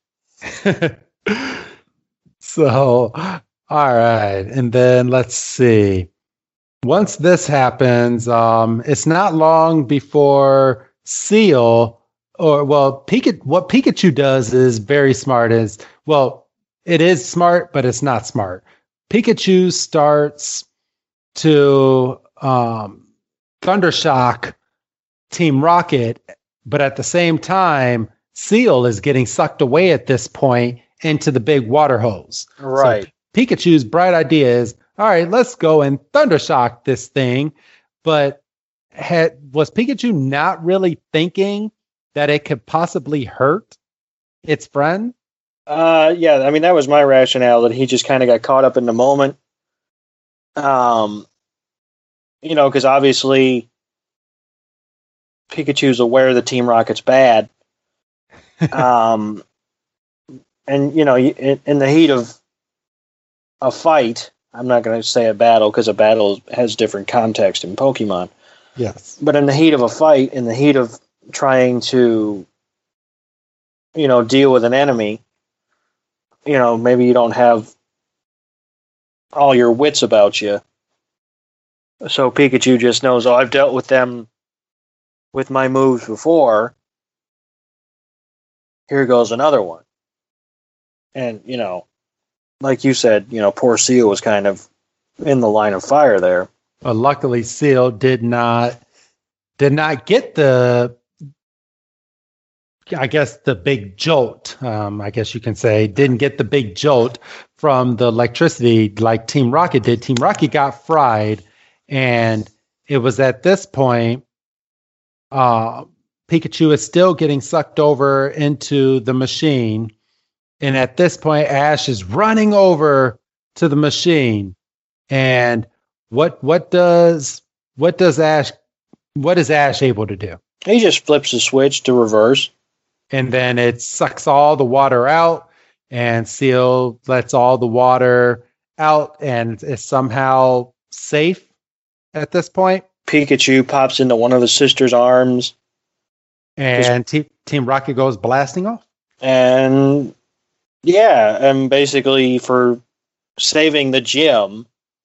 So, all right. And then let's see. Once this happens, it's not long before Seal, what Pikachu does is very smart. It is smart, but it's not smart. Pikachu starts to Thundershock Team Rocket, but at the same time, Seal is getting sucked away at this point into the big water hose. Right. So Pikachu's bright idea is, all right, let's go and Thundershock this thing. But was Pikachu not really thinking that it could possibly hurt its friend? Yeah, I mean, that was my rationale, that he just kind of got caught up in the moment. Because obviously Pikachu's aware that Team Rocket's bad. And, in the heat of a fight, I'm not going to say a battle, because a battle has different context in Pokemon. Yes. But in the heat of a fight, in the heat of trying to, deal with an enemy, maybe you don't have all your wits about you. So Pikachu just knows, I've dealt with them with my moves before. Here goes another one. And, like you said, poor Seal was kind of in the line of fire there. But luckily, Seal did not get the big jolt. I guess you can say didn't get the big jolt from the electricity like Team Rocket did. Team Rocket got fried, and it was at this point Pikachu is still getting sucked over into the machine. And at this point, Ash is running over to the machine. And what is Ash able to do? He just flips the switch to reverse. And then it sucks all the water out, and Seal lets all the water out and is somehow safe at this point. Pikachu pops into one of the sisters' arms. And Team Rocket goes blasting off. And yeah, and basically for saving the gym,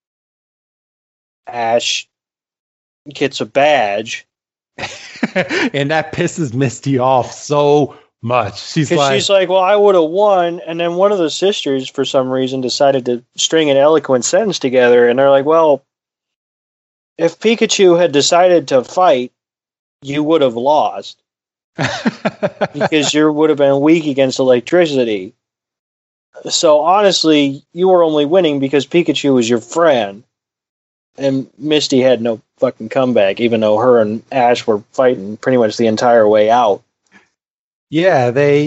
Ash gets a badge. And that pisses Misty off so much. She's like, well, I would have won. And then one of the sisters, for some reason, decided to string an eloquent sentence together. And they're like, well, if Pikachu had decided to fight, you would have lost. Because you would have been weak against electricity. So honestly, you were only winning because Pikachu was your friend. And Misty had no fucking comeback, even though her and Ash were fighting pretty much the entire way out. Yeah,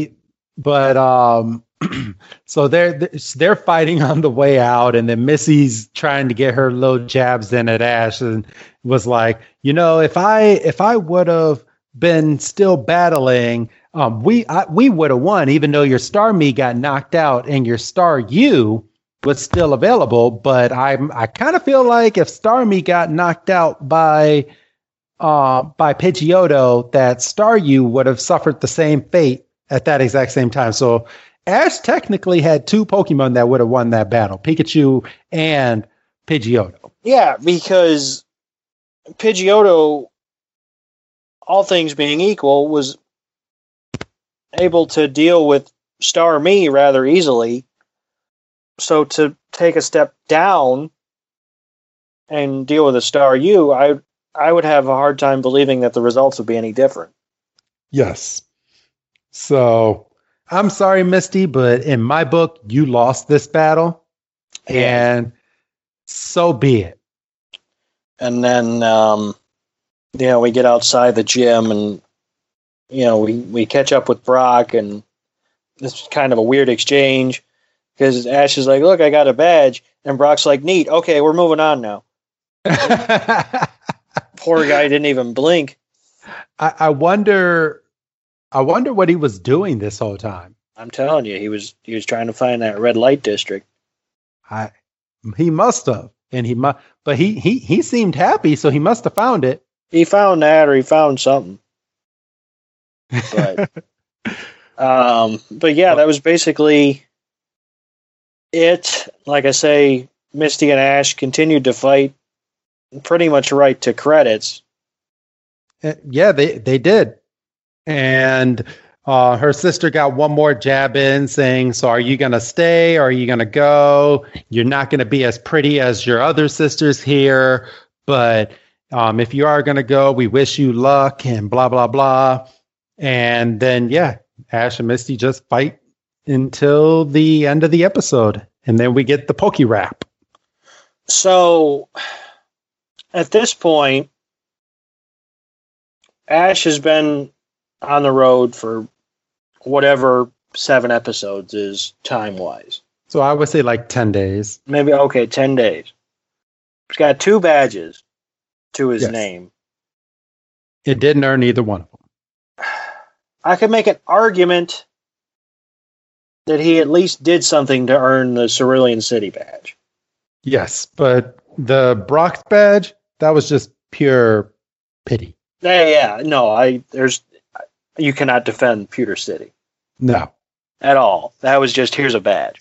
so they're fighting on the way out, and then Missy's trying to get her little jabs in at Ash, and was like, if I would have been still battling, we would have won, even though your Starmie got knocked out and your Staryu was still available. But I kind of feel like if Starmie got knocked out by Pidgeotto, that Staryu would have suffered the same fate at that exact same time. So Ash technically had two Pokemon that would have won that battle, Pikachu and Pidgeotto. Yeah, because Pidgeotto, all things being equal, was able to deal with Starmie rather easily. So to take a step down and deal with a Staryu, I would have a hard time believing that the results would be any different. Yes. So I'm sorry, Misty, but in my book, you lost this battle, and so be it. And then, we get outside the gym, and we catch up with Brock, and it's kind of a weird exchange because Ash is like, "Look, I got a badge," and Brock's like, "Neat. Okay, we're moving on now." Poor guy didn't even blink. I wonder what he was doing this whole time. I'm telling you, he was trying to find that red light district. He must have. and he seemed happy, so he must have found it. He found that, or he found something. But yeah, that was basically it. Like I say, Misty and Ash continued to fight pretty much right to credits. Yeah, they did. And her sister got one more jab in saying, so are you going to stay or are you going to go? You're not going to be as pretty as your other sisters here, but if you are going to go, we wish you luck and blah, blah, blah. And then, yeah, Ash and Misty just fight until the end of the episode. And then we get the Poke Rap. So at this point, Ash has been on the road for whatever 7 episodes is time-wise. So I would say like 10 days. Maybe, 10 days. He's got 2 badges to his name. It didn't earn either one of them. I could make an argument that he at least did something to earn the Cerulean City badge. Yes, but the Brock's badge, that was just pure pity. Yeah, no, you cannot defend Pewter City. No. At all. That was just, here's a badge.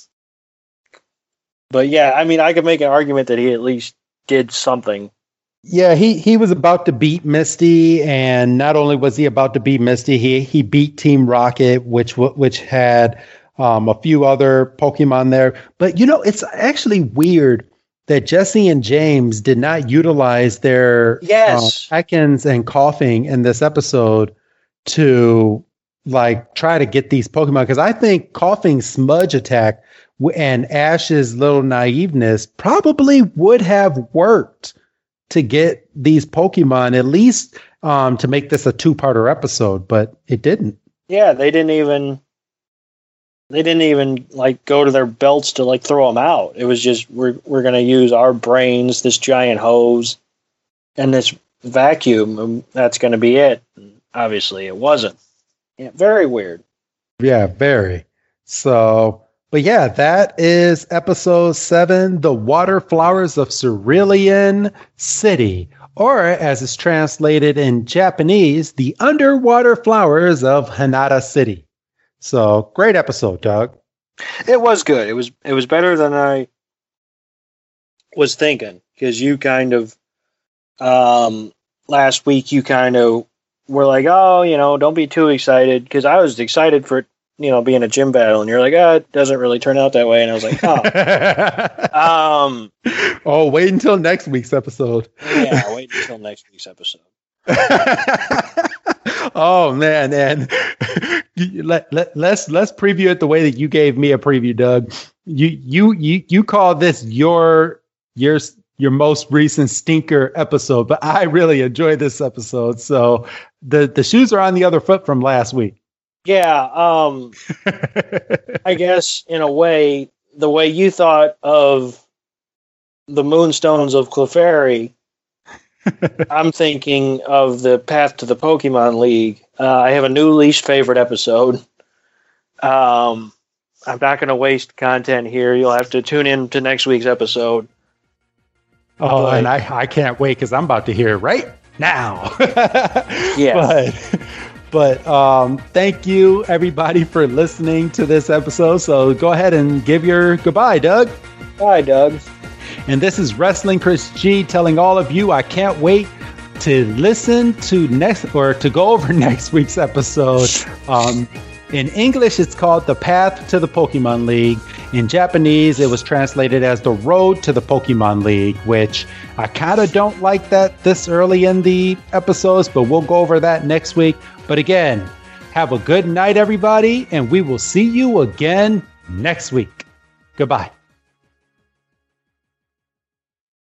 But yeah, I mean, I could make an argument that he at least did something. Yeah, he was about to beat Misty, and not only was he about to beat Misty, he beat Team Rocket, which had a few other Pokemon there. But, it's actually weird that Jesse and James did not utilize their Ekans and Coughing in this episode to try to get these Pokemon. Because I think Coughing's Smudge attack and Ash's little naiveness probably would have worked to get these Pokemon, at least to make this a 2-parter episode, but it didn't. Yeah, they didn't even go to their belts to throw them out. It was just, we're going to use our brains, this giant hose, and this vacuum, and that's going to be it. And obviously, it wasn't. Yeah, very weird. Yeah, very. So, but yeah, that is episode 7, The Water Flowers of Cerulean City, or as it's translated in Japanese, The Underwater Flowers of Hanada City. So, great episode, Doug. It was good. It was better than I was thinking, because you kind of last week you kind of were like, oh, don't be too excited, because I was excited for it, being a gym battle, and you're like, it doesn't really turn out that way, and I was like, oh, wait until next week's episode. Yeah, wait until next week's episode. Oh man, and let's preview it the way that you gave me a preview, Doug. You call this your most recent stinker episode, but I really enjoyed this episode. So the shoes are on the other foot from last week. Yeah, I guess in a way, the way you thought of the Moonstones of Clefairy, I'm thinking of the Path to the Pokemon League. I have a new least favorite episode. I'm not going to waste content here. You'll have to tune in to next week's episode. Oh, and I can't wait, because I'm about to hear it right now. Yeah. But thank you, everybody, for listening to this episode. So go ahead and give your goodbye, Doug. Bye, Doug. And this is Wrestling Chris G telling all of you I can't wait to listen to to go over next week's episode. In English, it's called The Path to the Pokemon League. In Japanese, it was translated as The Road to the Pokemon League, which I kind of don't like that this early in the episodes, but we'll go over that next week. But again, have a good night, everybody, and we will see you again next week. Goodbye.